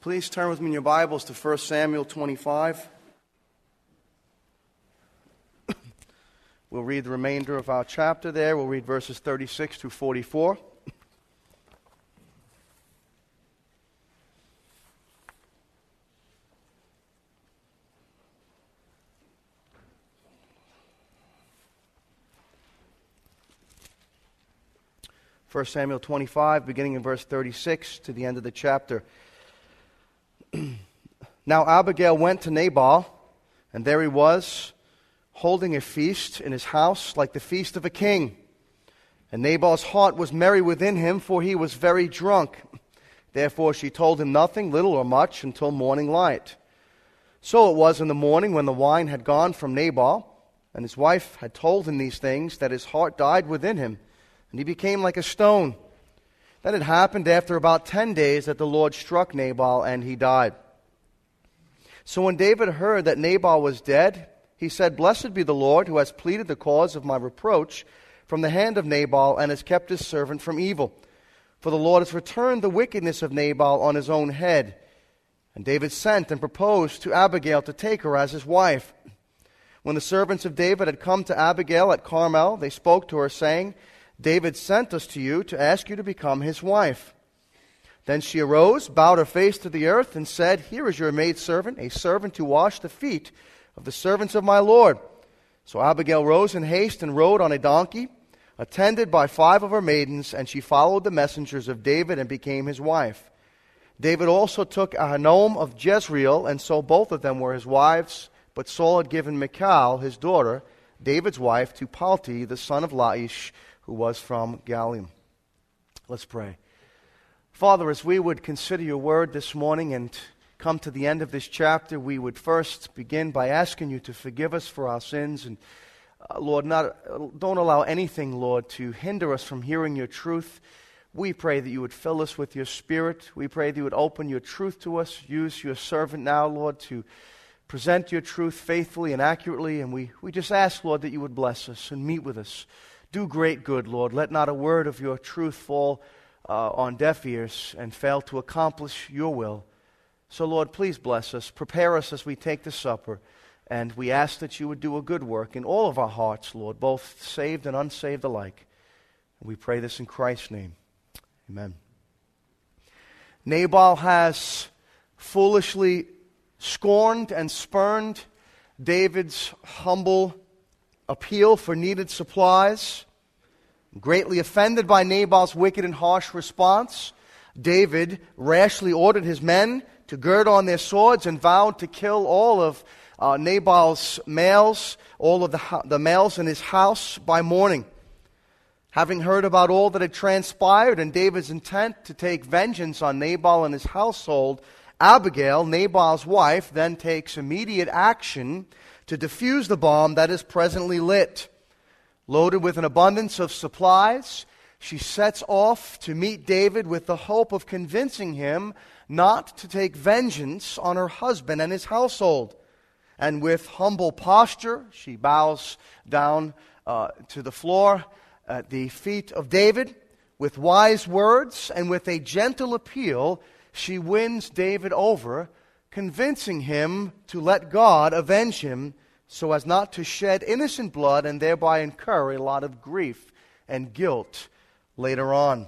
Please turn with me in your Bibles to 1 Samuel 25. We'll read the remainder of our chapter there. We'll read verses 36 through 44. First Samuel 25, beginning in verse 36 to the end of the chapter. Now Abigail went to Nabal, and there he was, holding a feast in his house like the feast of a king. And Nabal's heart was merry within him, for he was very drunk. Therefore she told him nothing, little or much, until morning light. So it was in the morning, when the wine had gone from Nabal, and his wife had told him these things, that his heart died within him, and he became like a stone. Then it happened after about 10 days that the Lord struck Nabal, and he died. So when David heard that Nabal was dead, he said, "Blessed be the Lord, who has pleaded the cause of my reproach from the hand of Nabal, and has kept his servant from evil. For the Lord has returned the wickedness of Nabal on his own head." And David sent and proposed to Abigail to take her as his wife. When the servants of David had come to Abigail at Carmel, they spoke to her, saying, "David sent us to you to ask you to become his wife." Then she arose, bowed her face to the earth, and said, "Here is your maidservant, a servant to wash the feet of the servants of my Lord." So Abigail rose in haste and rode on a donkey, attended by 5 of her maidens, and she followed the messengers of David and became his wife. David also took Ahinoam of Jezreel, and so both of them were his wives. But Saul had given Michal, his daughter, David's wife, to Palti, the son of Laish, who was from Galium. Let's pray. Father, as we would consider your word this morning and come to the end of this chapter, we would first begin by asking you to forgive us for our sins. And Lord, don't allow anything, Lord, to hinder us from hearing your truth. We pray that you would fill us with your Spirit. We pray that you would open your truth to us. Use your servant now, Lord, to present your truth faithfully and accurately. And we just ask, Lord, that you would bless us and meet with us. Do great good, Lord. Let not a word of your truth fall on deaf ears and fail to accomplish your will. So, Lord, please bless us. Prepare us as we take the supper. And we ask that you would do a good work in all of our hearts, Lord, both saved and unsaved alike. And we pray this in Christ's name. Amen. Nabal has foolishly scorned and spurned David's humble appeal for needed supplies. Greatly offended by Nabal's wicked and harsh response, David rashly ordered his men to gird on their swords and vowed to kill all of Nabal's males, all of the males in his house by morning. Having heard about all that had transpired and David's intent to take vengeance on Nabal and his household, Abigail, Nabal's wife, then takes immediate action to defuse the bomb that is presently lit. Loaded with an abundance of supplies, she sets off to meet David with the hope of convincing him not to take vengeance on her husband and his household. And with humble posture, she bows down to the floor at the feet of David. With wise words and with a gentle appeal, she wins David over, convincing him to let God avenge him so as not to shed innocent blood and thereby incur a lot of grief and guilt later on.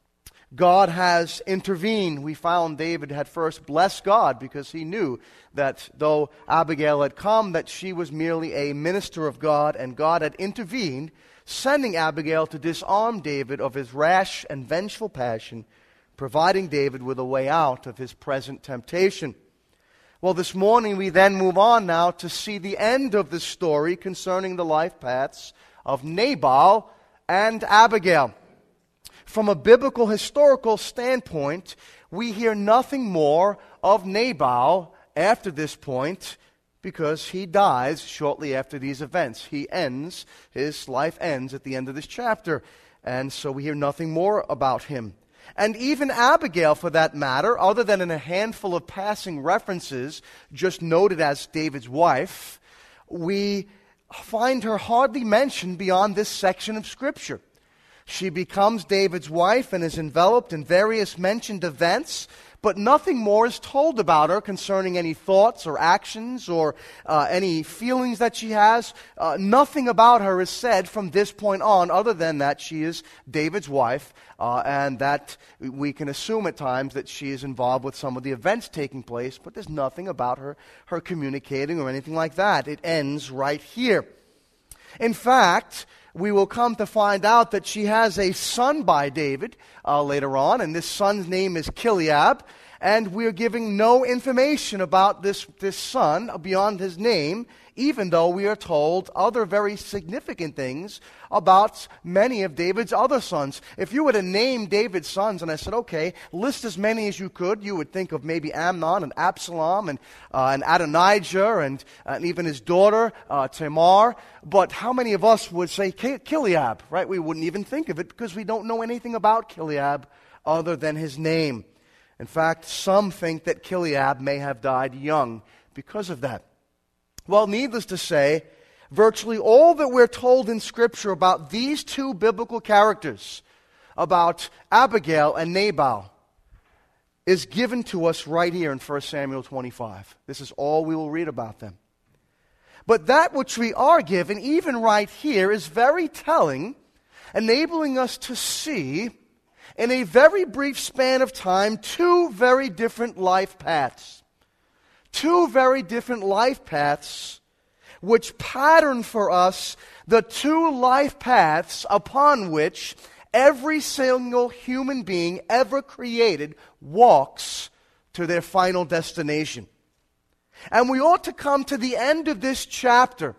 God has intervened. We found David had first blessed God because he knew that though Abigail had come, that she was merely a minister of God, and God had intervened, sending Abigail to disarm David of his rash and vengeful passion, providing David with a way out of his present temptation. Well, this morning we then move on now to see the end of the story concerning the life paths of Nabal and Abigail. From a biblical historical standpoint, we hear nothing more of Nabal after this point because he dies shortly after these events. His life ends at the end of this chapter, and so we hear nothing more about him. And even Abigail, for that matter, other than in a handful of passing references just noted as David's wife, we find her hardly mentioned beyond this section of Scripture. She becomes David's wife and is enveloped in various mentioned events, but nothing more is told about her concerning any thoughts or actions or any feelings that she has. Nothing about her is said from this point on other than that she is David's wife, and that we can assume at times that she is involved with some of the events taking place, but there's nothing about her communicating or anything like that. It ends right here. In fact, we will come to find out that she has a son by David later on, and this son's name is Chileab, and we are giving no information about this son beyond his name, even though we are told other very significant things about many of David's other sons. If you were to name David's sons, and I said, okay, list as many as you could, you would think of maybe Amnon and Absalom and Adonijah and even his daughter Tamar. But how many of us would say Chileab, right? We wouldn't even think of it because we don't know anything about Chileab other than his name. In fact, some think that Chileab may have died young because of that. Well, needless to say, virtually all that we're told in Scripture about these two biblical characters, about Abigail and Nabal, is given to us right here in 1 Samuel 25. This is all we will read about them. But that which we are given, even right here, is very telling, enabling us to see, in a very brief span of time, two very different life paths. Two very different life paths which pattern for us the two life paths upon which every single human being ever created walks to their final destination. And we ought to come to the end of this chapter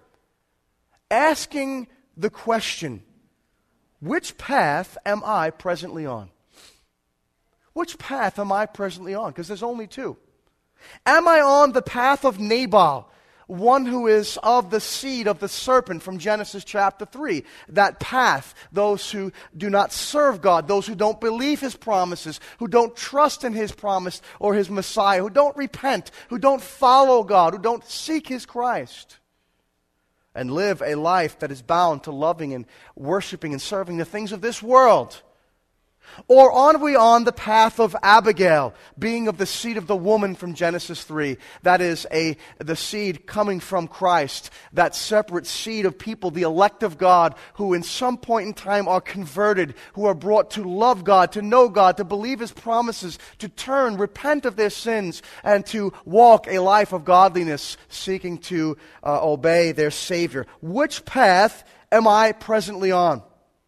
asking the question, which path am I presently on? Which path am I presently on? Because there's only two. Am I on the path of Nabal, one who is of the seed of the serpent from Genesis chapter 3? That path, those who do not serve God, those who don't believe His promises, who don't trust in His promise or His Messiah, who don't repent, who don't follow God, who don't seek His Christ, and live a life that is bound to loving and worshiping and serving the things of this world. Or are we on the path of Abigail, being of the seed of the woman from Genesis 3? That is the seed coming from Christ, that separate seed of people, the elect of God, who in some point in time are converted, who are brought to love God, to know God, to believe His promises, to turn, repent of their sins, and to walk a life of godliness, seeking to obey their Savior. Which path am I presently on?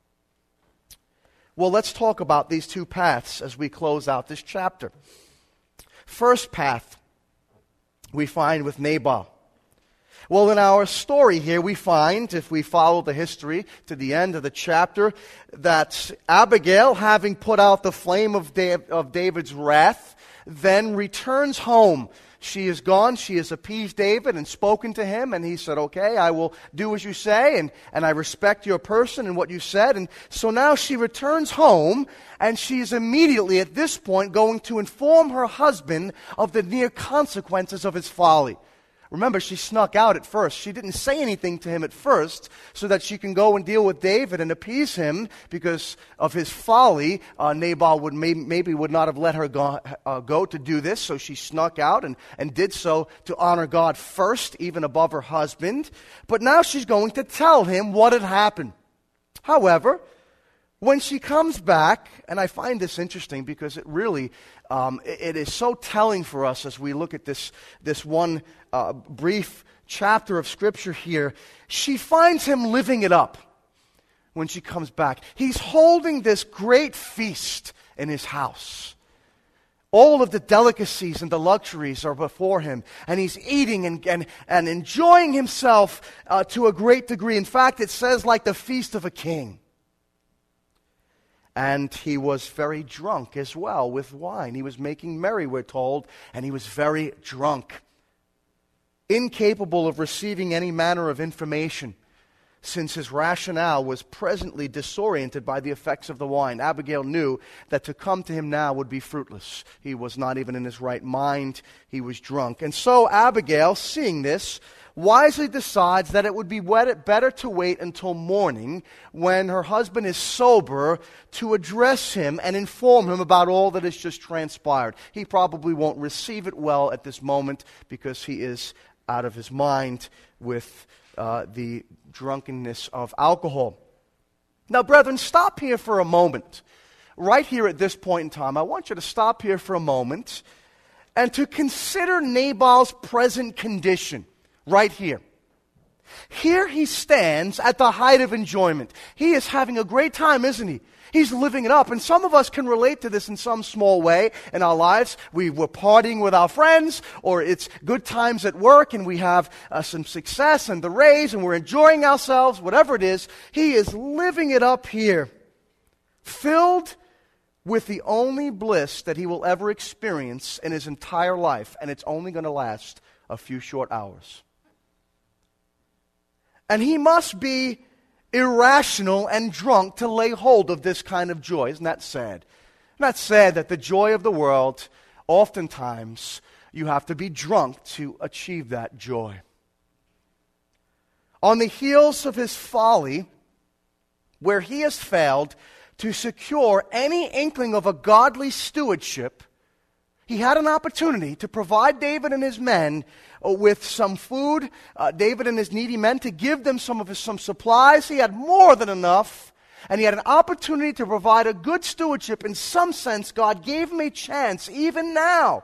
Well, let's talk about these two paths as we close out this chapter. First path we find with Nabal. Well, in our story here, we find, if we follow the history to the end of the chapter, that Abigail, having put out the flame of David's wrath, then returns home. She is gone, she has appeased David and spoken to him, and he said, okay, I will do as you say, and I respect your person and what you said. And so now she returns home, and she is immediately at this point going to inform her husband of the near consequences of his folly. Remember, she snuck out at first. She didn't say anything to him at first so that she can go and deal with David and appease him because of his folly. Nabal would maybe would not have let her go to do this, so she snuck out and did so to honor God first, even above her husband. But now she's going to tell him what had happened. However, when she comes back, and I find this interesting because it really, it is so telling for us as we look at this one brief chapter of Scripture here, she finds him living it up when she comes back. He's holding this great feast in his house. All of the delicacies and the luxuries are before him, and he's eating and enjoying himself to a great degree. In fact, it says like the feast of a king. And he was very drunk as well with wine. He was making merry, we're told, and he was very drunk, incapable of receiving any manner of information. since his rationale was presently disoriented by the effects of the wine. Abigail knew that to come to him now would be fruitless. He was not even in his right mind. He was drunk. And so Abigail, seeing this, wisely decides that it would be better to wait until morning, when her husband is sober, to address him and inform him about all that has just transpired. He probably won't receive it well at this moment because he is out of his mind with the drunkenness of alcohol. Now, brethren, stop here for a moment. Right here at this point in time, I want you to stop here for a moment and to consider Nabal's present condition right here. Here he stands at the height of enjoyment. He is having a great time, isn't he? He's living it up. And some of us can relate to this in some small way in our lives. We were partying with our friends, or it's good times at work and we have some success and the raise and we're enjoying ourselves, whatever it is. He is living it up here, filled with the only bliss that he will ever experience in his entire life. And it's only going to last a few short hours. And he must be irrational and drunk to lay hold of this kind of joy. Isn't that sad? Isn't that sad that the joy of the world, oftentimes, you have to be drunk to achieve that joy? On the heels of his folly, where he has failed to secure any inkling of a godly stewardship, he had an opportunity to provide David and his men with some food, David and his needy men, to give them some supplies. He had more than enough, and he had an opportunity to provide a good stewardship. In some sense, God gave him a chance, even now.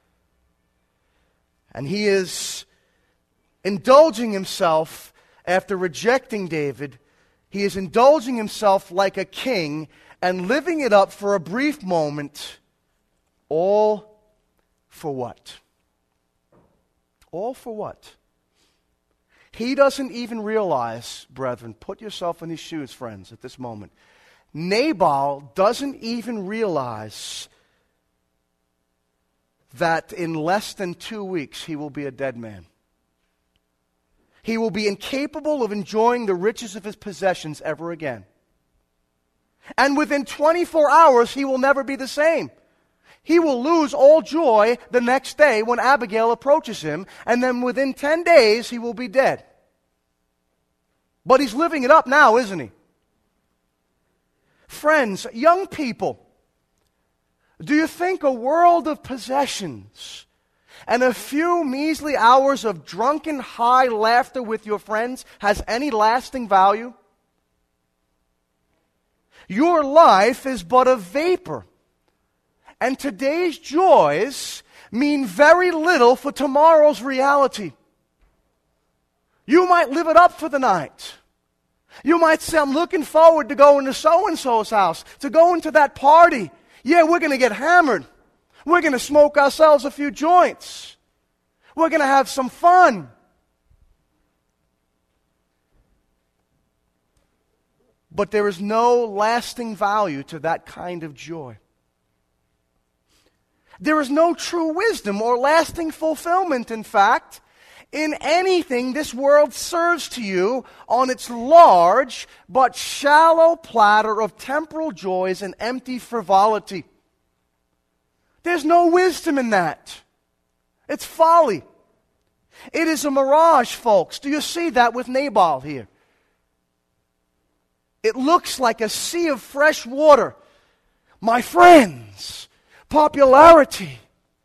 And he is indulging himself after rejecting David. He is indulging himself like a king and living it up for a brief moment, all for what? All for what? He doesn't even realize, brethren, put yourself in these shoes, friends, at this moment. Nabal doesn't even realize that in less than 2 weeks he will be a dead man. He will be incapable of enjoying the riches of his possessions ever again. And within 24 hours, he will never be the same. He will lose all joy the next day when Abigail approaches him, and then within 10 days he will be dead. But he's living it up now, isn't he? Friends, young people, do you think a world of possessions and a few measly hours of drunken high laughter with your friends has any lasting value? Your life is but a vapor. And today's joys mean very little for tomorrow's reality. You might live it up for the night. You might say, I'm looking forward to going to so-and-so's house, to going to that party. Yeah, we're going to get hammered. We're going to smoke ourselves a few joints. We're going to have some fun. But there is no lasting value to that kind of joy. There is no true wisdom or lasting fulfillment, in fact, in anything this world serves to you on its large but shallow platter of temporal joys and empty frivolity. There's no wisdom in that. It's folly. It is a mirage, folks. Do you see that with Nabal here? It looks like a sea of fresh water. My friends, popularity,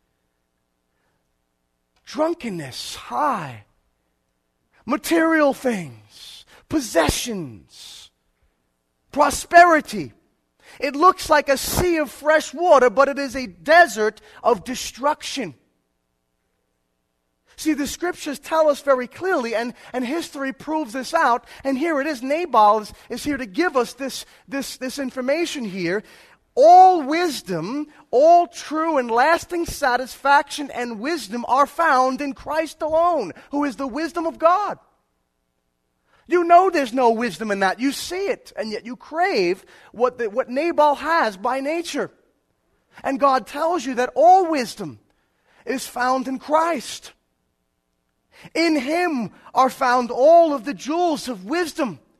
drunkenness, high, material things, possessions, prosperity. It looks like a sea of fresh water, but it is a desert of destruction. See, the scriptures tell us very clearly, and history proves this out, and here it is. Nabal is here to give us this information here. All wisdom, all true and lasting satisfaction and wisdom are found in Christ alone, who is the wisdom of God. You know there's no wisdom in that. You see it, and yet you crave what Nabal has by nature. And God tells you that all wisdom is found in Christ. In Him are found all of the jewels of wisdom.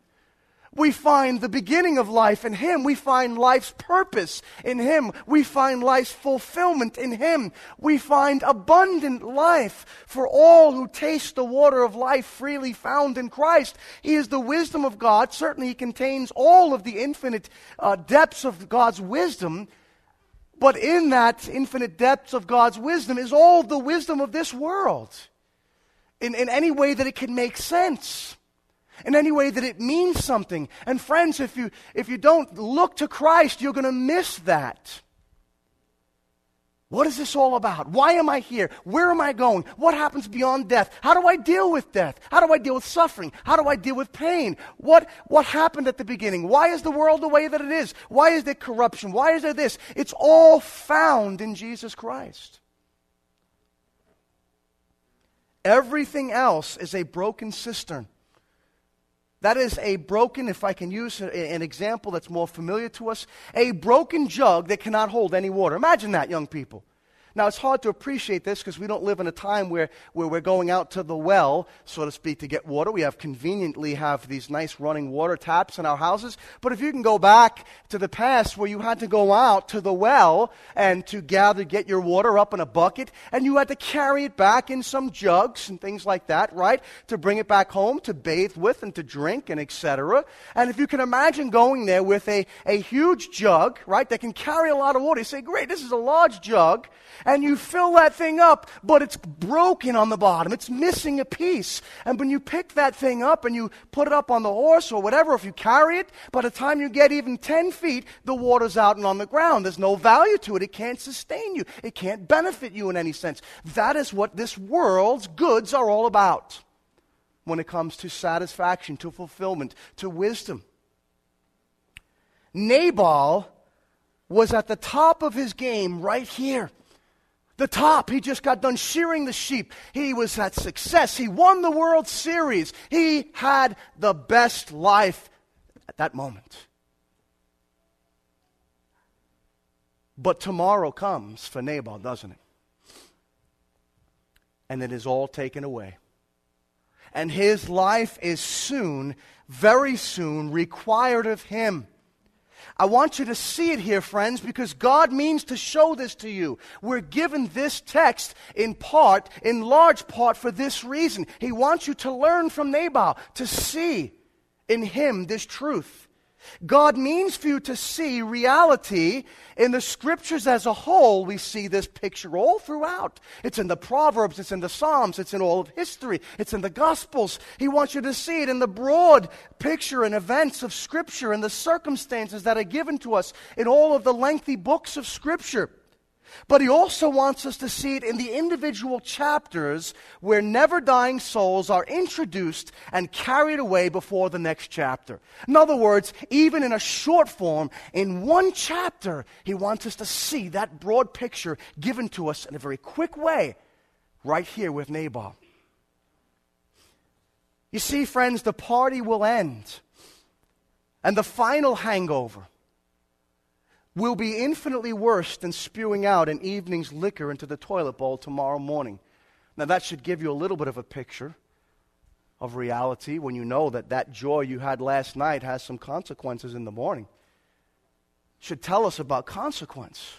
We find the beginning of life in Him. We find life's purpose in Him. We find life's fulfillment in Him. We find abundant life for all who taste the water of life freely found in Christ. He is the wisdom of God. Certainly He contains all of the infinite depths of God's wisdom. But in that infinite depths of God's wisdom is all the wisdom of this world. In any way that it can make sense. In any way that it means something. And friends, if you don't look to Christ, you're going to miss that. What is this all about? Why am I here? Where am I going? What happens beyond death? How do I deal with death? How do I deal with suffering? How do I deal with pain? What happened at the beginning? Why is the world the way that it is? Why is there corruption? Why is there this? It's all found in Jesus Christ. Everything else is a broken cistern. That is a broken, if I can use an example that's more familiar to us, a broken jug that cannot hold any water. Imagine that, young people. Now, it's hard to appreciate this because we don't live in a time where we're going out to the well, so to speak, to get water. We conveniently have these nice running water taps in our houses. But if you can go back to the past where you had to go out to the well and to get your water up in a bucket, and you had to carry it back in some jugs and things like that, right? To bring it back home, to bathe with and to drink and etc. And if you can imagine going there with a huge jug, right, that can carry a lot of water, you say, great, this is a large jug. And you fill that thing up, but it's broken on the bottom. It's missing a piece. And when you pick that thing up and you put it up on the horse or whatever, if you carry it, by the time you get even 10 feet, the water's out and on the ground. There's no value to it. It can't sustain you. It can't benefit you in any sense. That is what this world's goods are all about when it comes to satisfaction, to fulfillment, to wisdom. Nabal was at the top of his game right here. The top. He just got done shearing the sheep. He was at success. He won the World Series. He had the best life at that moment. But tomorrow comes for Nabal, doesn't it? And it is all taken away. And his life is soon, very soon, required of him. I want you to see it here, friends, because God means to show this to you. We're given this text in large part for this reason. He wants you to learn from Nabal, to see in him this truth. God means for you to see reality in the Scriptures as a whole. We see this picture all throughout. It's in the Proverbs, it's in the Psalms, it's in all of history, it's in the Gospels. He wants you to see it in the broad picture and events of Scripture and the circumstances that are given to us in all of the lengthy books of Scripture. But he also wants us to see it in the individual chapters where never-dying souls are introduced and carried away before the next chapter. In other words, even in a short form, in one chapter, he wants us to see that broad picture given to us in a very quick way, right here with Nabal. You see, friends, the party will end, and the final hangover will be infinitely worse than spewing out an evening's liquor into the toilet bowl tomorrow morning. Now that should give you a little bit of a picture of reality when you know that joy you had last night has some consequences in the morning. Should tell us about consequence.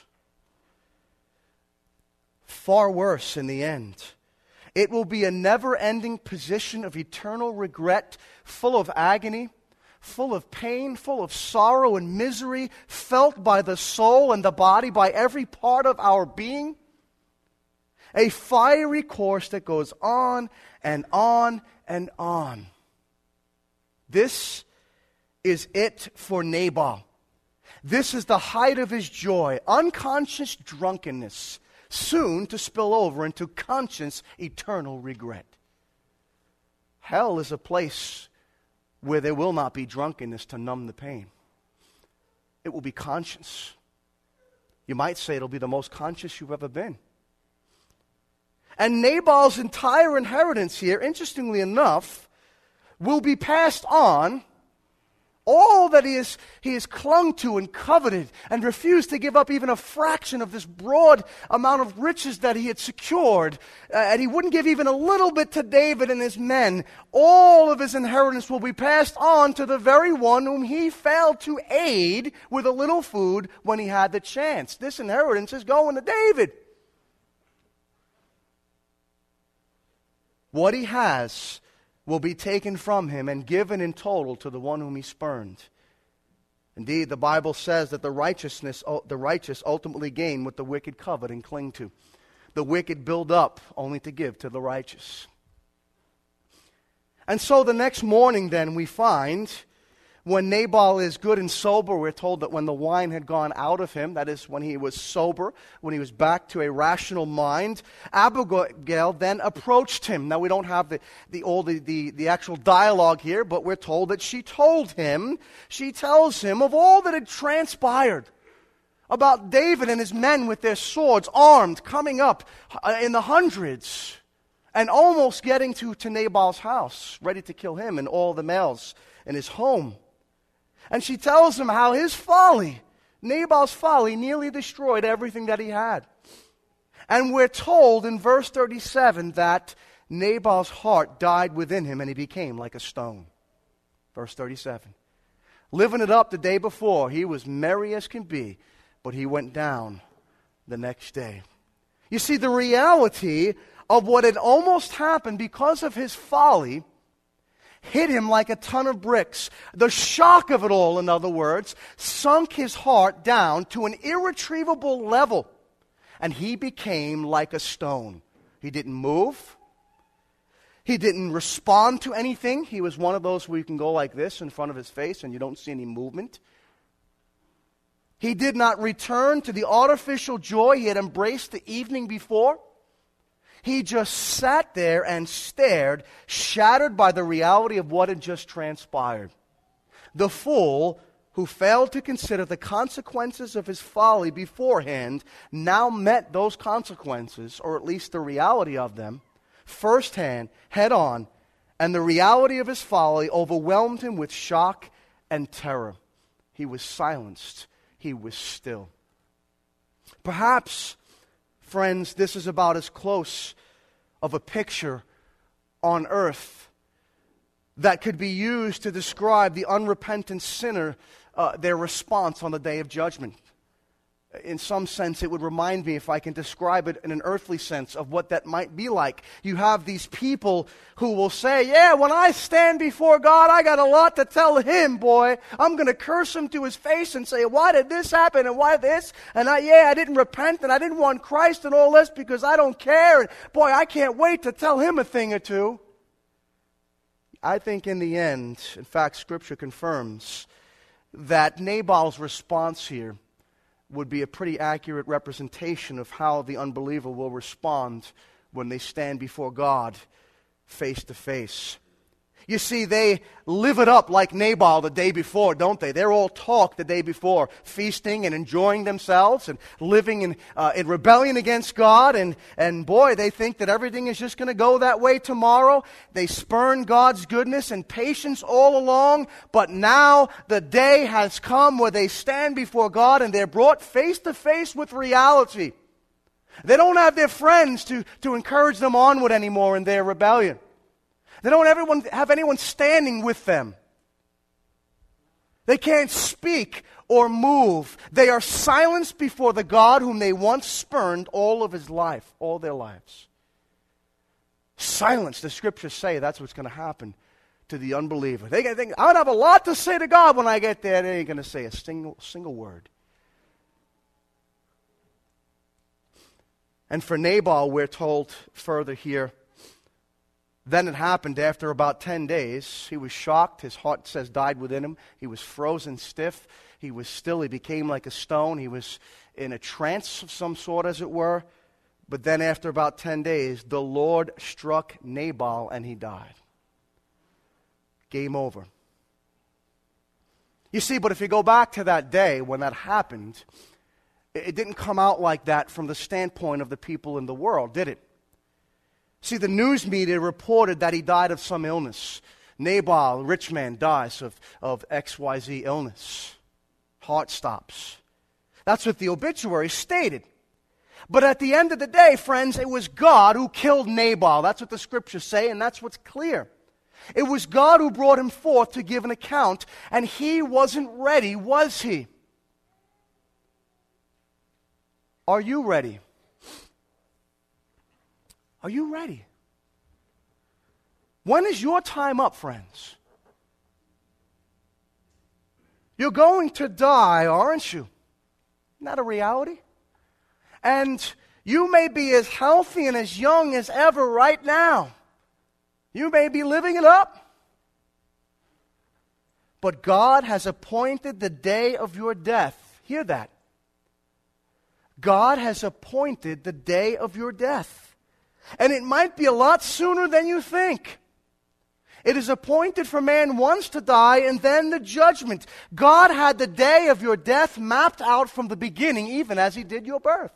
Far worse in the end. It will be a never-ending position of eternal regret, full of agony, full of pain, full of sorrow and misery, felt by the soul and the body, by every part of our being. A fiery course that goes on and on and on. This is it for Nabal. This is the height of his joy, unconscious drunkenness, soon to spill over into conscious eternal regret. Hell is a place where there will not be drunkenness to numb the pain. It will be conscious. You might say it'll be the most conscious you've ever been. And Nabal's entire inheritance here, interestingly enough, will be passed on all that he has clung to and coveted and refused to give up even a fraction of this broad amount of riches that he had secured, and he wouldn't give even a little bit to David and his men, all of his inheritance will be passed on to the very one whom he failed to aid with a little food when he had the chance. This inheritance is going to David. What he has will be taken from him and given in total to the one whom he spurned. Indeed, the Bible says that the righteous ultimately gain what the wicked covet and cling to. The wicked build up only to give to the righteous. And so the next morning then we find, when Nabal is good and sober, we're told that when the wine had gone out of him, that is when he was sober, when he was back to a rational mind, Abigail then approached him. Now we don't have the actual dialogue here, but we're told that she tells him of all that had transpired about David and his men with their swords armed, coming up in the hundreds, and almost getting to Nabal's house, ready to kill him and all the males in his home. And she tells him how his folly, Nabal's folly, nearly destroyed everything that he had. And we're told in verse 37 that Nabal's heart died within him and he became like a stone. Verse 37. Living it up the day before, he was merry as can be, but he went down the next day. You see, the reality of what had almost happened because of his folly hit him like a ton of bricks. The shock of it all, in other words, sunk his heart down to an irretrievable level. And he became like a stone. He didn't move. He didn't respond to anything. He was one of those where you can go like this in front of his face and you don't see any movement. He did not return to the artificial joy he had embraced the evening before. He just sat there and stared, shattered by the reality of what had just transpired. The fool, who failed to consider the consequences of his folly beforehand, now met those consequences, or at least the reality of them, firsthand, head on, and the reality of his folly overwhelmed him with shock and terror. He was silenced. He was still. Perhaps, friends, this is about as close of a picture on earth that could be used to describe the unrepentant sinner, their response on the day of judgment. In some sense, it would remind me, if I can describe it in an earthly sense, of what that might be like. You have these people who will say, yeah, when I stand before God, I got a lot to tell him, boy. I'm going to curse him to his face and say, why did this happen and why this? And I didn't repent and I didn't want Christ and all this because I don't care. And boy, I can't wait to tell him a thing or two. I think in the end, in fact, Scripture confirms that Nabal's response here would be a pretty accurate representation of how the unbeliever will respond when they stand before God face to face. You see, they live it up like Nabal the day before, don't they? They're all talk the day before, feasting and enjoying themselves and living in rebellion against God. And boy, they think that everything is just going to go that way tomorrow. They spurn God's goodness and patience all along. But now the day has come where they stand before God and they're brought face to face with reality. They don't have their friends to encourage them onward anymore in their rebellion. They don't have anyone standing with them. They can't speak or move. They are silenced before the God whom they once spurned all of his life, all their lives. Silence, the Scriptures say that's what's going to happen to the unbeliever. They think, I'm going to have a lot to say to God when I get there. They ain't going to say a single word. And for Nabal, we're told further here, then it happened after about 10 days. He was shocked. His heart, says, died within him. He was frozen stiff. He was still. He became like a stone. He was in a trance of some sort, as it were. But then after about 10 days, the Lord struck Nabal and he died. Game over. You see, but if you go back to that day when that happened, it didn't come out like that from the standpoint of the people in the world, did it? See, the news media reported that he died of some illness. Nabal, rich man, dies of XYZ illness. Heart stops. That's what the obituary stated. But at the end of the day, friends, it was God who killed Nabal. That's what the scriptures say, and that's what's clear. It was God who brought him forth to give an account, and he wasn't ready, was he? Are you ready? Are you ready? When is your time up, friends? You're going to die, aren't you? Isn't that a reality? And you may be as healthy and as young as ever right now. You may be living it up. But God has appointed the day of your death. Hear that. God has appointed the day of your death. And it might be a lot sooner than you think. It is appointed for man once to die and then the judgment. God had the day of your death mapped out from the beginning, even as He did your birth.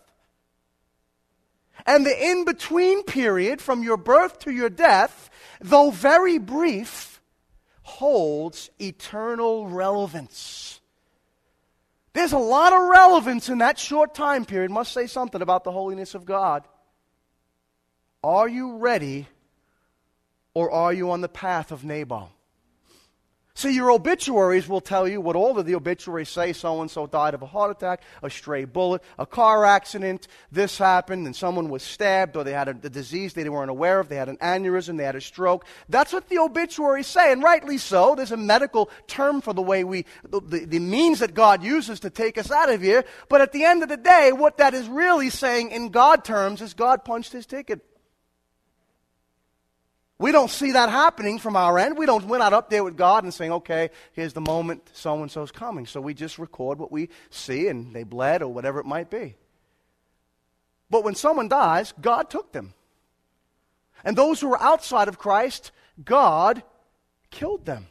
And the in-between period from your birth to your death, though very brief, holds eternal relevance. There's a lot of relevance in that short time period. Must say something about the holiness of God. Are you ready, or are you on the path of Nabal? See, your obituaries will tell you what all of the obituaries say. So-and-so died of a heart attack, a stray bullet, a car accident, this happened, and someone was stabbed, or they had a disease they weren't aware of, they had an aneurysm, they had a stroke. That's what the obituaries say, and rightly so. There's a medical term for the way the means that God uses to take us out of here. But at the end of the day, what that is really saying in God terms is God punched His ticket. We don't see that happening from our end. We're not up there with God and saying, okay, here's the moment so-and-so's coming. So we just record what we see, and they bled or whatever it might be. But when someone dies, God took them. And those who are outside of Christ, God killed them.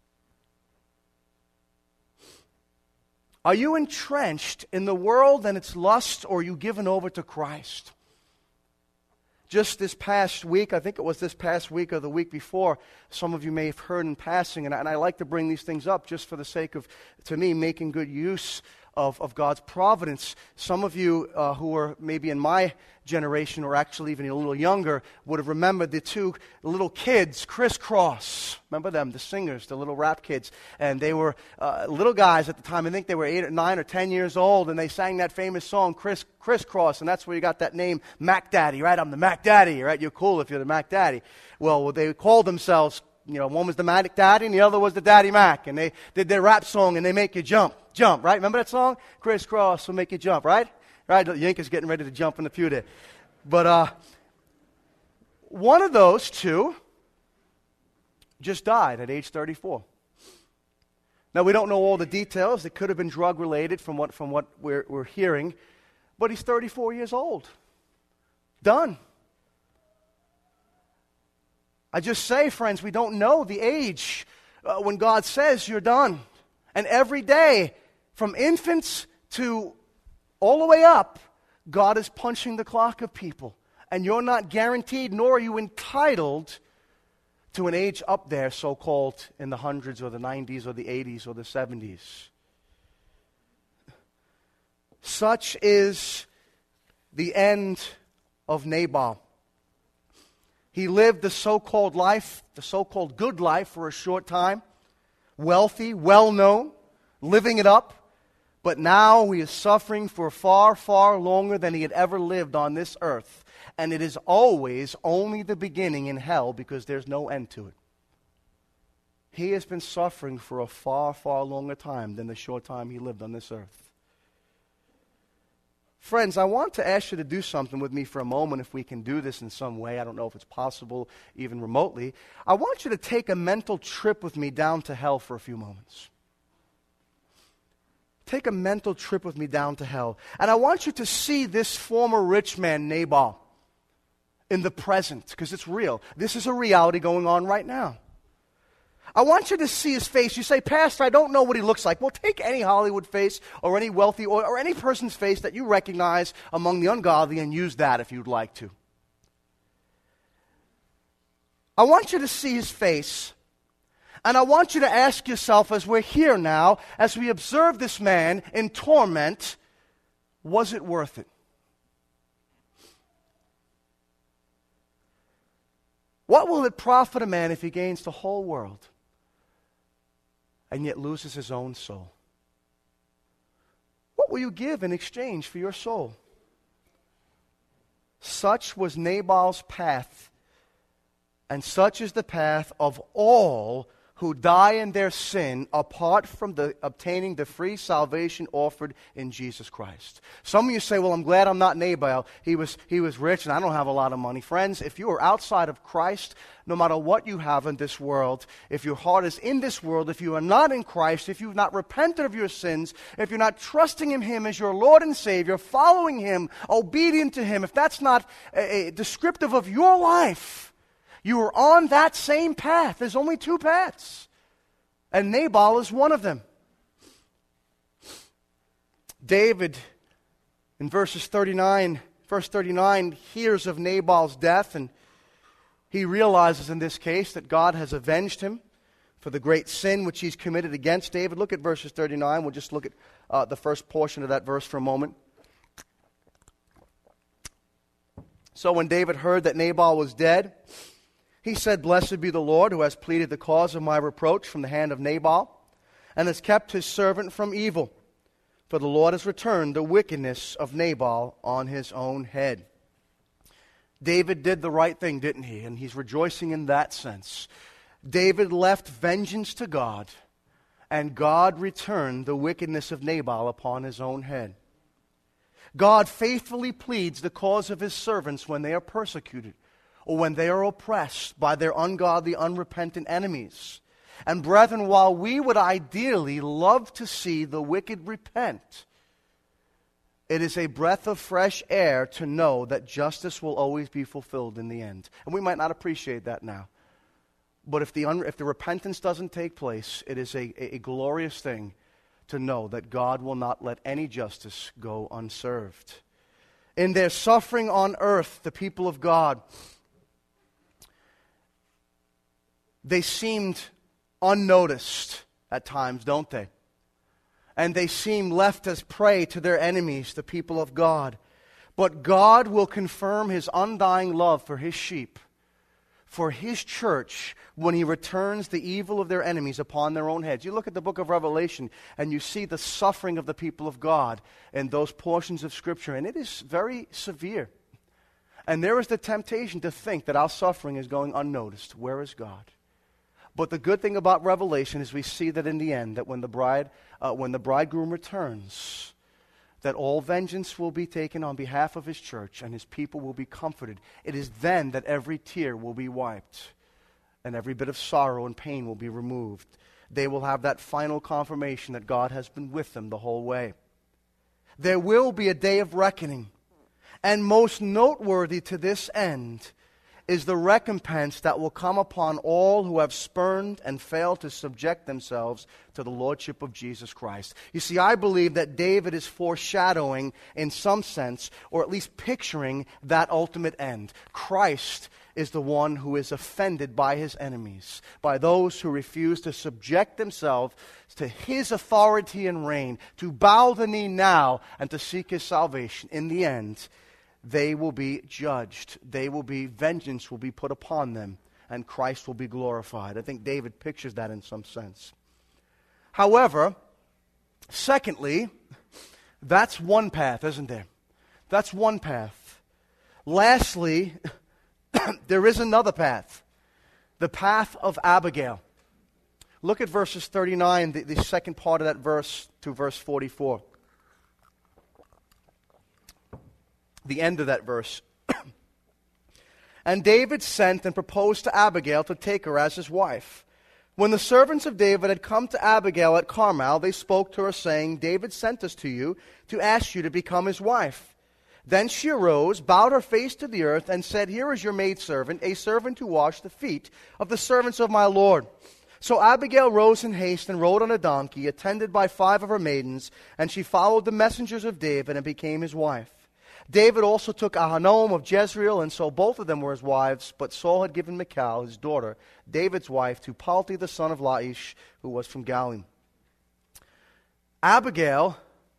Are you entrenched in the world and its lust, or are you given over to Christ? Just this past week, I think it was this past week or the week before, some of you may have heard in passing, and I like to bring these things up just for the sake of, to me, making good use of God's providence. Some of you who are maybe in my generation, or actually even a little younger, would have remembered the two little kids, Criss Cross. Remember them, the singers, the little rap kids. And they were little guys at the time. I think they were 8 or 9 or 10 years old, and they sang that famous song, Criss Cross, and that's where you got that name, Mac Daddy, right? I'm the Mac Daddy, right? You're cool if you're the Mac Daddy. Well, they called themselves, one was the Mac Daddy and the other was the Daddy Mac, and they did their rap song, and they make you jump, right? Remember that song? Criss Cross will make you jump, right? Right, Yank getting ready to jump in the pew there. But one of those two just died at age 34. Now, we don't know all the details. It could have been drug-related from what we're hearing. But he's 34 years old. Done. I just say, friends, we don't know the age when God says you're done. And every day, from infants to all the way up, God is punching the clock of people. And you're not guaranteed, nor are you entitled to an age up there, so-called in the hundreds or the 90s or the 80s or the 70s. Such is the end of Nabal. He lived the so-called life, the so-called good life for a short time, wealthy, well-known, living it up. But now he is suffering for far, far longer than he had ever lived on this earth. And it is always only the beginning in hell, because there's no end to it. He has been suffering for a far, far longer time than the short time he lived on this earth. Friends, I want to ask you to do something with me for a moment, if we can do this in some way. I don't know if it's possible, even remotely. I want you to take a mental trip with me down to hell for a few moments. Take a mental trip with me down to hell. And I want you to see this former rich man, Nabal, in the present, because it's real. This is a reality going on right now. I want you to see his face. You say, Pastor, I don't know what he looks like. Well, take any Hollywood face or any wealthy or any person's face that you recognize among the ungodly and use that if you'd like to. I want you to see his face And I want you to ask yourself as we're here now, as we observe this man in torment, was it worth it? What will it profit a man if he gains the whole world and yet loses his own soul? What will you give in exchange for your soul? Such was Nabal's path, and such is the path of all who die in their sin apart from obtaining the free salvation offered in Jesus Christ. Some of you say, well, I'm glad I'm not Nabal. He was rich and I don't have a lot of money. Friends, if you are outside of Christ, no matter what you have in this world, if your heart is in this world, if you are not in Christ, if you've not repented of your sins, if you're not trusting in Him as your Lord and Savior, following Him, obedient to Him, if that's not descriptive of your life, you are on that same path. There's only two paths, and Nabal is one of them. David, in verse 39, hears of Nabal's death, and he realizes in this case that God has avenged him for the great sin which he's committed against David. Look at verses 39. We'll just look at the first portion of that verse for a moment. So when David heard that Nabal was dead, he said, "Blessed be the Lord, who has pleaded the cause of my reproach from the hand of Nabal, and has kept his servant from evil. For the Lord has returned the wickedness of Nabal on his own head." David did the right thing, didn't he? And he's rejoicing in that sense. David left vengeance to God, and God returned the wickedness of Nabal upon his own head. God faithfully pleads the cause of His servants when they are persecuted, or when they are oppressed by their ungodly, unrepentant enemies. And brethren, while we would ideally love to see the wicked repent, it is a breath of fresh air to know that justice will always be fulfilled in the end. And we might not appreciate that now. But if the repentance doesn't take place, it is a glorious thing to know that God will not let any justice go unserved. In their suffering on earth, the people of God, they seemed unnoticed at times, don't they? And they seem left as prey to their enemies, the people of God. But God will confirm His undying love for His sheep, for His church, when He returns the evil of their enemies upon their own heads. You look at the book of Revelation, and you see the suffering of the people of God in those portions of Scripture, and it is very severe. And there is the temptation to think that our suffering is going unnoticed. Where is God? But the good thing about Revelation is we see that in the end, that when the bridegroom returns, that all vengeance will be taken on behalf of His church and His people will be comforted. It is then that every tear will be wiped and every bit of sorrow and pain will be removed. They will have that final confirmation that God has been with them the whole way. There will be a day of reckoning, and most noteworthy to this end is the recompense that will come upon all who have spurned and failed to subject themselves to the Lordship of Jesus Christ. You see, I believe that David is foreshadowing, in some sense, or at least picturing that ultimate end. Christ is the one who is offended by His enemies, by those who refuse to subject themselves to His authority and reign, to bow the knee now and to seek His salvation. In the end, they will be judged. Vengeance will be put upon them, and Christ will be glorified. I think David pictures that in some sense. However, secondly, that's one path, isn't there? That's one path. Lastly, there is another path, the path of Abigail. Look at verses 39, the second part of that verse, to verse 44. The end of that verse. And David sent and proposed to Abigail to take her as his wife. When the servants of David had come to Abigail at Carmel, they spoke to her, saying, "David sent us to you to ask you to become his wife." Then she arose, bowed her face to the earth, and said, "Here is your maidservant, a servant to wash the feet of the servants of my Lord." So Abigail rose in haste and rode on a donkey, attended by 5 of her maidens, and she followed the messengers of David and became his wife. David also took Ahinoam of Jezreel, and so both of them were his wives. But Saul had given Michal, his daughter, David's wife, to Palti the son of Laish, who was from Galim. Abigail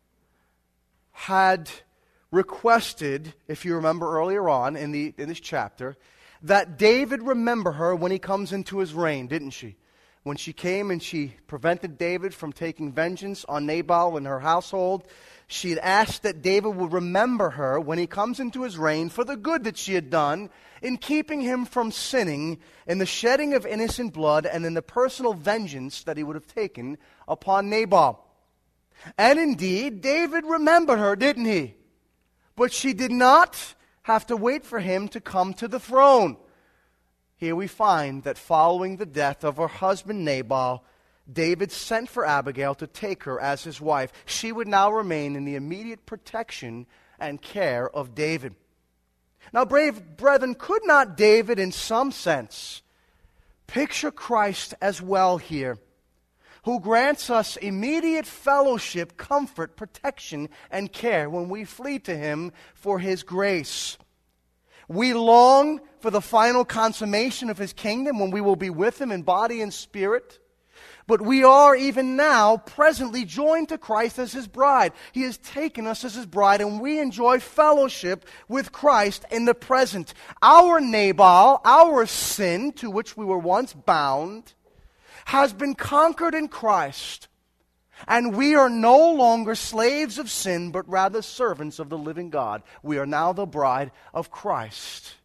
had requested, if you remember earlier on in this chapter, that David remember her when he comes into his reign, didn't she? When she came and she prevented David from taking vengeance on Nabal and her household, she had asked that David would remember her when he comes into his reign for the good that she had done in keeping him from sinning, in the shedding of innocent blood, and in the personal vengeance that he would have taken upon Nabal. And indeed, David remembered her, didn't he? But she did not have to wait for him to come to the throne. Here we find that following the death of her husband Nabal, David sent for Abigail to take her as his wife. She would now remain in the immediate protection and care of David. Now, brave brethren, could not David in some sense picture Christ as well here, who grants us immediate fellowship, comfort, protection, and care when we flee to him for his grace? We long for the final consummation of his kingdom when we will be with him in body and spirit. But we are even now presently joined to Christ as his bride. He has taken us as his bride, and we enjoy fellowship with Christ in the present. Our Nabal, our sin to which we were once bound, has been conquered in Christ. And we are no longer slaves of sin, but rather servants of the living God. We are now the bride of Christ.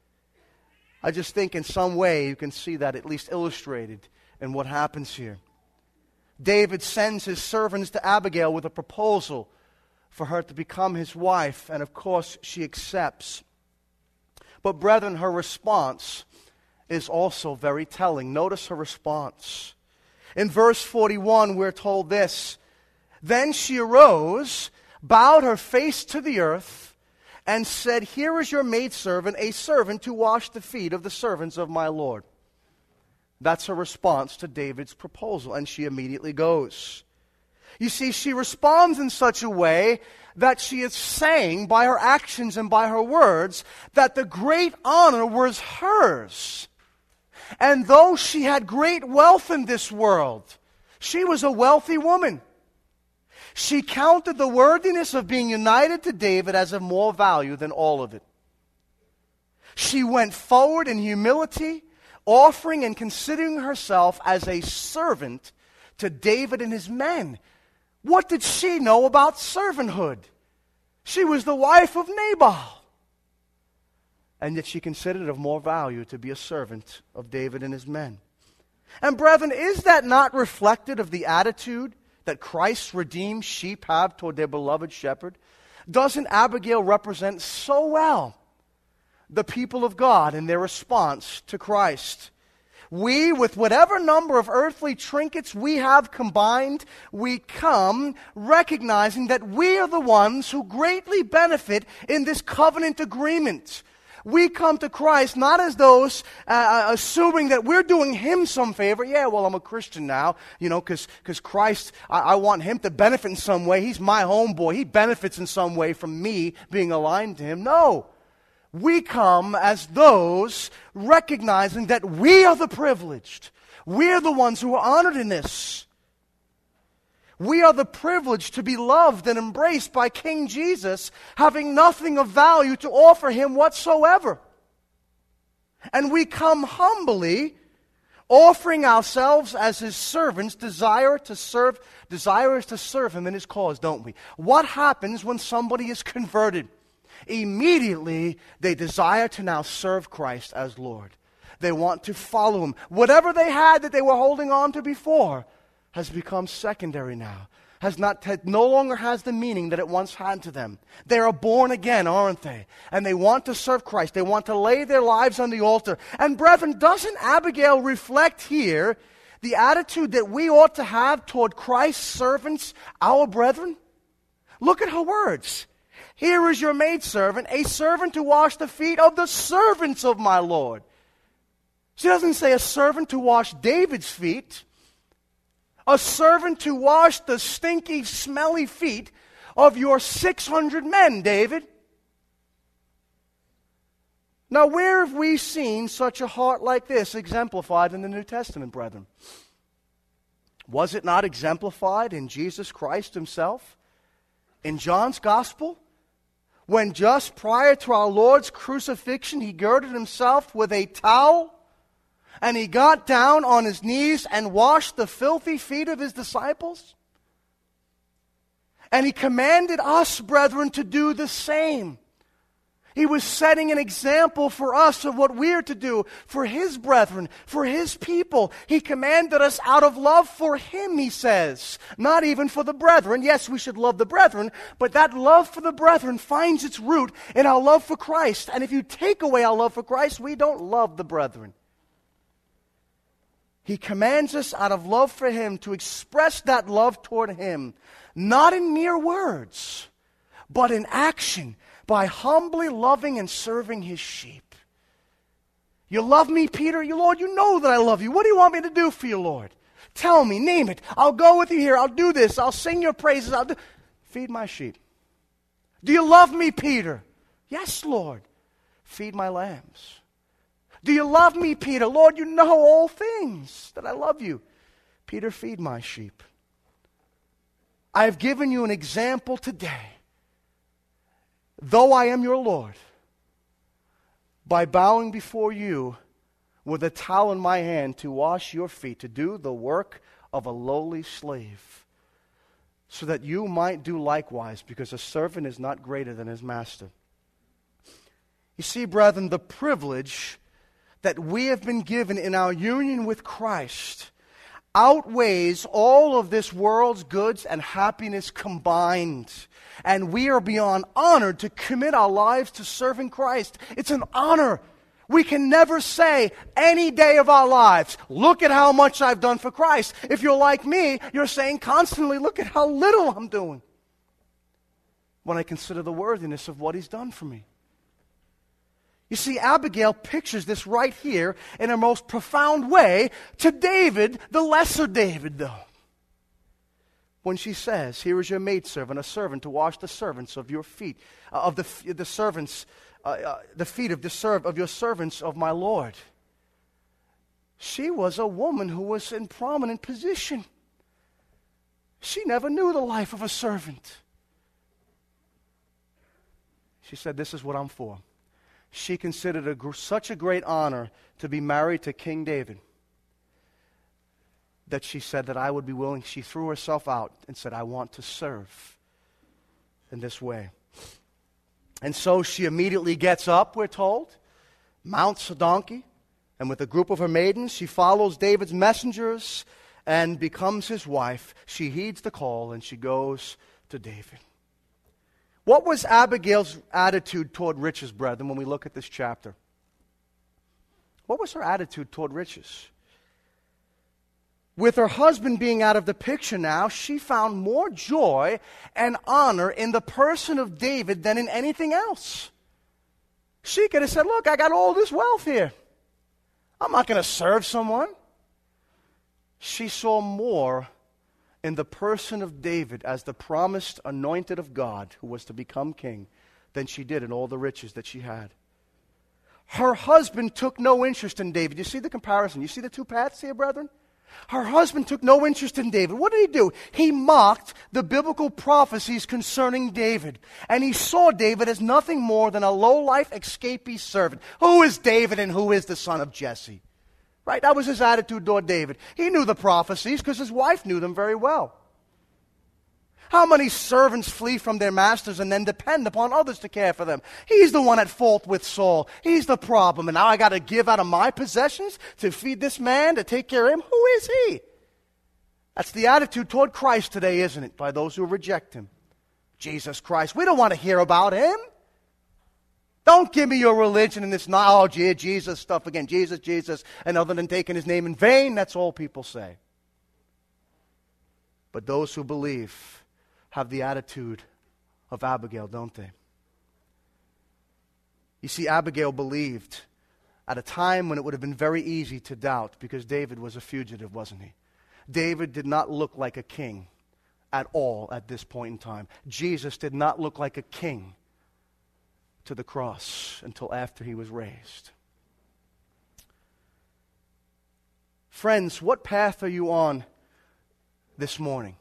I just think in some way you can see that at least illustrated in what happens here. David sends his servants to Abigail with a proposal for her to become his wife, and of course she accepts. But brethren, her response is also very telling. Notice her response. In verse 41, we're told this: "Then she arose, bowed her face to the earth, and said, 'Here is your maidservant, a servant to wash the feet of the servants of my Lord.'" That's her response to David's proposal, and she immediately goes. You see, she responds in such a way that she is saying by her actions and by her words that the great honor was hers. And though she had great wealth in this world, she was a wealthy woman. She counted the worthiness of being united to David as of more value than all of it. She went forward in humility, offering and considering herself as a servant to David and his men. What did she know about servanthood? She was the wife of Nabal. And yet she considered it of more value to be a servant of David and his men. And brethren, is that not reflected of the attitude that Christ's redeemed sheep have toward their beloved shepherd? Doesn't Abigail represent so well the people of God in their response to Christ? We, with whatever number of earthly trinkets we have combined, we come recognizing that we are the ones who greatly benefit in this covenant agreement. We come to Christ not as those assuming that we're doing him some favor. Yeah, well, I'm a Christian now, because Christ, I want him to benefit in some way. He's my homeboy. He benefits in some way from me being aligned to him. No. We come as those recognizing that we are the privileged. We are the ones who are honored in this. We are the privileged to be loved and embraced by King Jesus, having nothing of value to offer him whatsoever. And we come humbly, offering ourselves as his servants, desirous to serve him in his cause, don't we? What happens when somebody is converted? Immediately, they desire to now serve Christ as Lord. They want to follow him. Whatever they had that they were holding on to before has become secondary now. No longer has the meaning that it once had to them. They are born again, aren't they? And they want to serve Christ. They want to lay their lives on the altar. And brethren, doesn't Abigail reflect here the attitude that we ought to have toward Christ's servants, our brethren? Look at her words. "Here is your maidservant, a servant to wash the feet of the servants of my Lord." She doesn't say a servant to wash David's feet. A servant to wash the stinky, smelly feet of your 600 men, David. Now, where have we seen such a heart like this exemplified in the New Testament, brethren? Was it not exemplified in Jesus Christ himself? In John's Gospel? When just prior to our Lord's crucifixion, he girded himself with a towel, and he got down on his knees and washed the filthy feet of his disciples. And he commanded us, brethren, to do the same. He was setting an example for us of what we are to do for his brethren, for his people. He commanded us out of love for him, he says. Not even for the brethren. Yes, we should love the brethren, but that love for the brethren finds its root in our love for Christ. And if you take away our love for Christ, we don't love the brethren. He commands us out of love for him to express that love toward him, not in mere words, but in action, by humbly loving and serving his sheep. You love me, Peter? Lord, you know that I love you. What do you want me to do for you, Lord? Tell me, name it. I'll go with you here. I'll do this. I'll sing your praises. Feed my sheep. Do you love me, Peter? Yes, Lord. Feed my lambs. Do you love me, Peter? Lord, you know all things, that I love you. Peter, feed my sheep. I have given you an example today, though I am your Lord, by bowing before you with a towel in my hand to wash your feet, to do the work of a lowly slave, so that you might do likewise, because a servant is not greater than his master. You see, brethren, the privilege that we have been given in our union with Christ outweighs all of this world's goods and happiness combined. And we are beyond honored to commit our lives to serving Christ. It's an honor. We can never say any day of our lives, look at how much I've done for Christ. If you're like me, you're saying constantly, look at how little I'm doing, when I consider the worthiness of what he's done for me. You see, Abigail pictures this right here in a most profound way to David, the lesser David, though. When she says, here is your maidservant, a servant to wash the servants of your feet, the feet of your servants of my Lord. She was a woman who was in prominent position. She never knew the life of a servant. She said, this is what I'm for. She considered such a great honor to be married to King David that she said that I would be willing. She threw herself out and said, I want to serve in this way. And so she immediately gets up, we're told, mounts a donkey, and with a group of her maidens, she follows David's messengers and becomes his wife. She heeds the call and she goes to David. What was Abigail's attitude toward riches, brethren, when we look at this chapter? What was her attitude toward riches? With her husband being out of the picture now, she found more joy and honor in the person of David than in anything else. She could have said, look, I got all this wealth here. I'm not going to serve someone. She saw more in the person of David as the promised anointed of God who was to become king than she did in all the riches that she had. Her husband took no interest in David. You see the comparison? You see the two paths here, brethren? Her husband took no interest in David. What did he do? He mocked the biblical prophecies concerning David. And he saw David as nothing more than a low-life escapee servant. Who is David and who is the son of Jesse? Right? That was his attitude toward David. He knew the prophecies because his wife knew them very well. How many servants flee from their masters and then depend upon others to care for them? He's the one at fault with Saul. He's the problem. And now I got to give out of my possessions to feed this man, to take care of him? Who is he? That's the attitude toward Christ today, isn't it? By those who reject him. Jesus Christ. We don't want to hear about him. Don't give me your religion and this knowledge, Jesus stuff again. Jesus, and other than taking his name in vain, that's all people say. But those who believe have the attitude of Abigail, don't they? You see, Abigail believed at a time when it would have been very easy to doubt, because David was a fugitive, wasn't he? David did not look like a king at all at this point in time. Jesus did not look like a king to the cross until after he was raised. Friends, what path are you on this morning?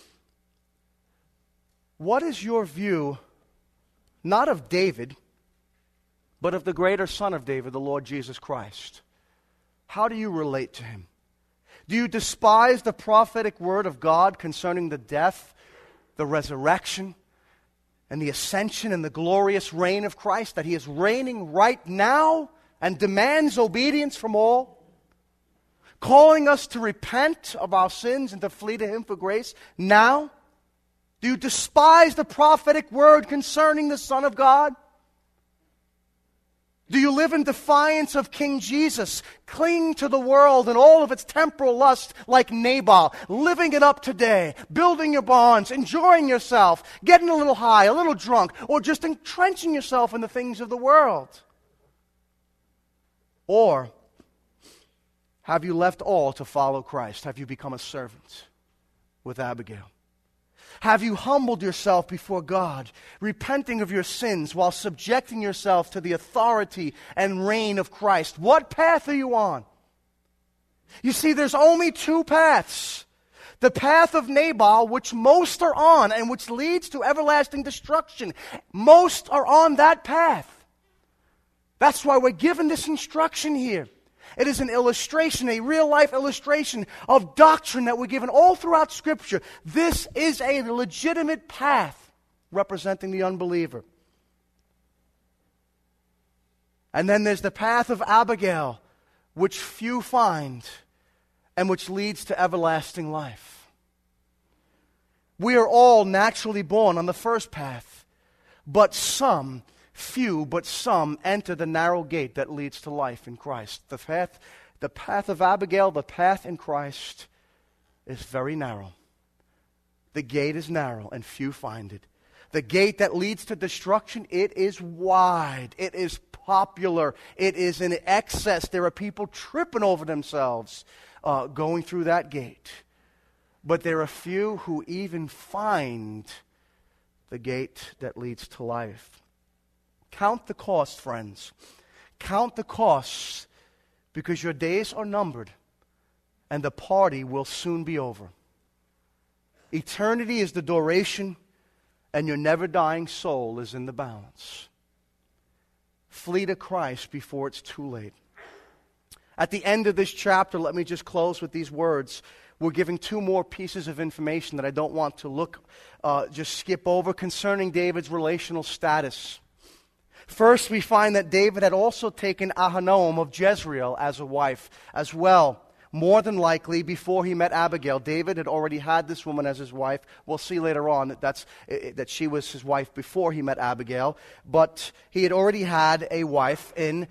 What is your view, not of David, but of the greater Son of David, the Lord Jesus Christ? How do you relate to him? Do you despise the prophetic word of God concerning the death, the resurrection, and the ascension and the glorious reign of Christ, that he is reigning right now and demands obedience from all, calling us to repent of our sins and to flee to him for grace now? Do you despise the prophetic word concerning the Son of God? Do you live in defiance of King Jesus, clinging to the world and all of its temporal lust like Nabal, living it up today, building your barns, enjoying yourself, getting a little high, a little drunk, or just entrenching yourself in the things of the world? Or have you left all to follow Christ? Have you become a servant with Abigail? Have you humbled yourself before God, repenting of your sins while subjecting yourself to the authority and reign of Christ? What path are you on? You see, there's only two paths. The path of Nabal, which most are on and which leads to everlasting destruction. Most are on that path. That's why we're given this instruction here. It is an illustration, a real-life illustration of doctrine that we're given all throughout Scripture. This is a legitimate path representing the unbeliever. And then there's the path of Abigail, which few find, and which leads to everlasting life. We are all naturally born on the first path, but some, few, but some enter the narrow gate that leads to life in Christ. The path of Abigail, the path in Christ, is very narrow. The gate is narrow and few find it. The gate that leads to destruction, it is wide. It is popular. It is in excess. There are people tripping over themselves going through that gate. But there are few who even find the gate that leads to life. Count the cost, friends. Count the costs, because your days are numbered and the party will soon be over. Eternity is the duration, and your never-dying soul is in the balance. Flee to Christ before it's too late. At the end of this chapter, let me just close with these words. We're giving two more pieces of information that I don't want to just skip over concerning David's relational status. First, we find that David had also taken Ahinoam of Jezreel as a wife as well. More than likely, before he met Abigail, David had already had this woman as his wife. We'll see later on that she was his wife before he met Abigail. But he had already had a wife in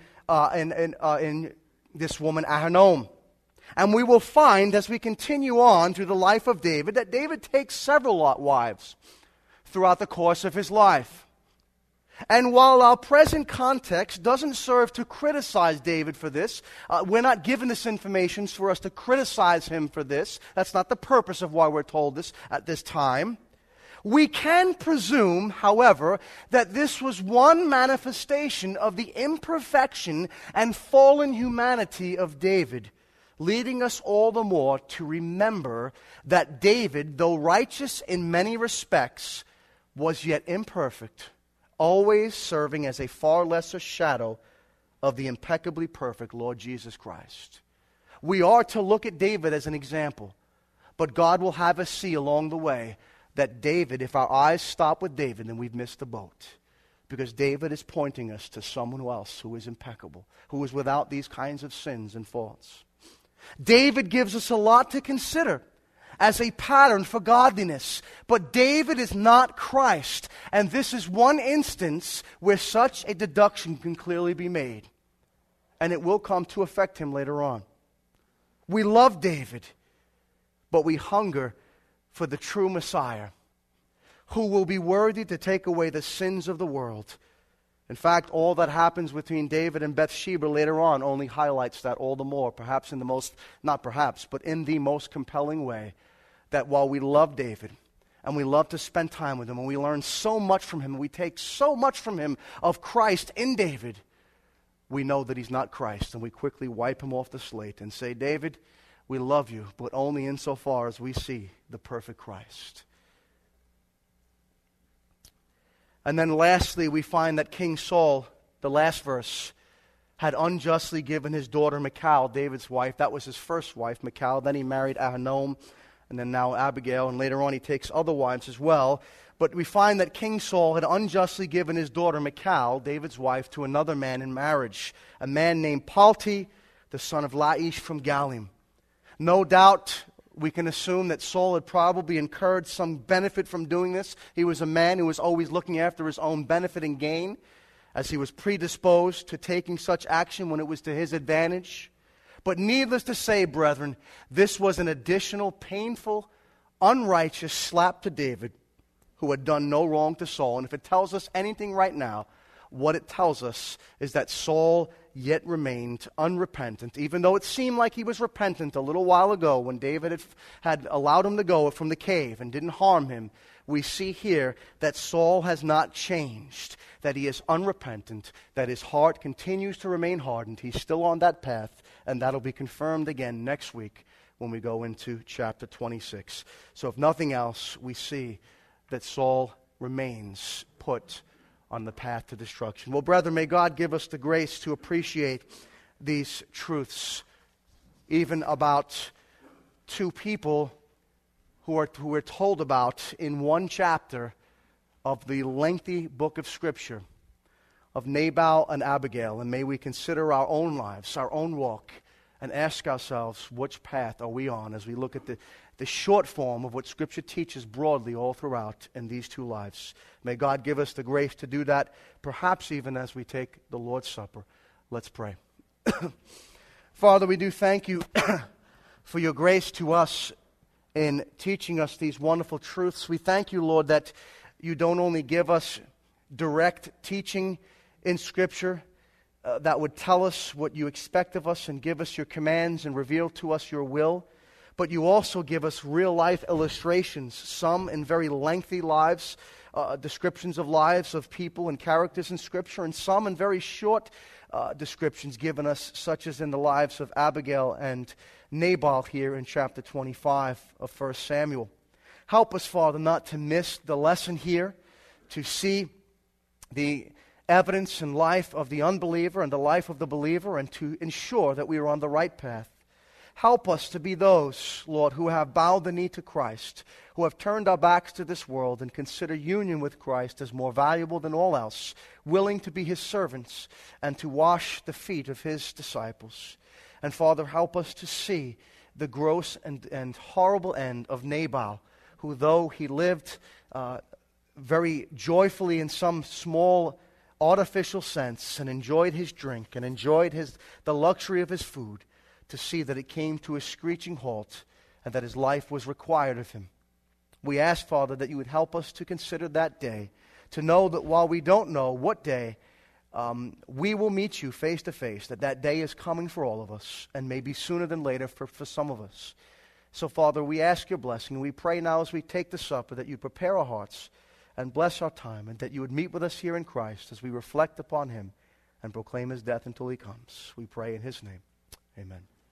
this woman Ahinoam. And we will find, as we continue on through the life of David, that David takes several wives throughout the course of his life. And while our present context doesn't serve to criticize David for this, we're not given this information for us to criticize him for this. That's not the purpose of why we're told this at this time. We can presume, however, that this was one manifestation of the imperfection and fallen humanity of David, leading us all the more to remember that David, though righteous in many respects, was yet imperfect, always serving as a far lesser shadow of the impeccably perfect Lord Jesus Christ. We are to look at David as an example, but God will have us see along the way that David, if our eyes stop with David, then we've missed the boat. Because David is pointing us to someone else who is impeccable, who is without these kinds of sins and faults. David gives us a lot to consider as a pattern for godliness. But David is not Christ. And this is one instance where such a deduction can clearly be made. And it will come to affect him later on. We love David, but we hunger for the true Messiah, who will be worthy to take away the sins of the world. In fact, all that happens between David and Bathsheba later on only highlights that all the more, perhaps in the most, not perhaps, but in the most compelling way, that while we love David and we love to spend time with him, and we learn so much from him, and we take so much from him of Christ in David, we know that he's not Christ, and we quickly wipe him off the slate and say, David, we love you, but only insofar as we see the perfect Christ. And then lastly, we find that King Saul, the last verse, had unjustly given his daughter Michal, David's wife. That was his first wife, Michal. Then he married Ahinoam, and then now Abigail, and later on he takes other wives as well. But we find that King Saul had unjustly given his daughter Michal, David's wife, to another man in marriage, a man named Palti, the son of Laish from Galim. No doubt we can assume that Saul had probably incurred some benefit from doing this. He was a man who was always looking after his own benefit and gain, as he was predisposed to taking such action when it was to his advantage. But needless to say, brethren, this was an additional, painful, unrighteous slap to David, who had done no wrong to Saul. And if it tells us anything right now, what it tells us is that Saul yet remained unrepentant, even though it seemed like he was repentant a little while ago when David had allowed him to go from the cave and didn't harm him. We see here that Saul has not changed, that he is unrepentant, that his heart continues to remain hardened. He's still on that path, and that'll be confirmed again next week when we go into chapter 26. So if nothing else, we see that Saul remains put on the path to destruction. Well, brethren, may God give us the grace to appreciate these truths, even about two people who we're told about in one chapter of the lengthy book of Scripture, of Nabal and Abigail. And may we consider our own lives, our own walk, and ask ourselves, which path are we on as we look at the short form of what Scripture teaches broadly all throughout in these two lives. May God give us the grace to do that, perhaps even as we take the Lord's Supper. Let's pray. Father, we do thank you for your grace to us in teaching us these wonderful truths. We thank you, Lord, that you don't only give us direct teaching in Scripture that would tell us what you expect of us and give us your commands and reveal to us your will, but you also give us real-life illustrations, some in very lengthy lives, descriptions of lives of people and characters in Scripture, and some in very short descriptions given us, such as in the lives of Abigail and Nabal here in chapter 25 of 1 Samuel. Help us, Father, not to miss the lesson here, to see the evidence in life of the unbeliever and the life of the believer, and to ensure that we are on the right path. Help us to be those, Lord, who have bowed the knee to Christ, who have turned our backs to this world and consider union with Christ as more valuable than all else, willing to be his servants and to wash the feet of his disciples. And Father, help us to see the gross and horrible end of Nabal, who though he lived very joyfully in some small artificial sense and enjoyed his drink and enjoyed the luxury of his food, to see that it came to a screeching halt and that his life was required of him. We ask, Father, that you would help us to consider that day, to know that while we don't know what day we will meet you face to face, that day is coming for all of us, and maybe sooner than later for some of us. So, Father, we ask your blessing. We pray now as we take the supper that you prepare our hearts and bless our time, and that you would meet with us here in Christ as we reflect upon him and proclaim his death until he comes. We pray in his name. Amen.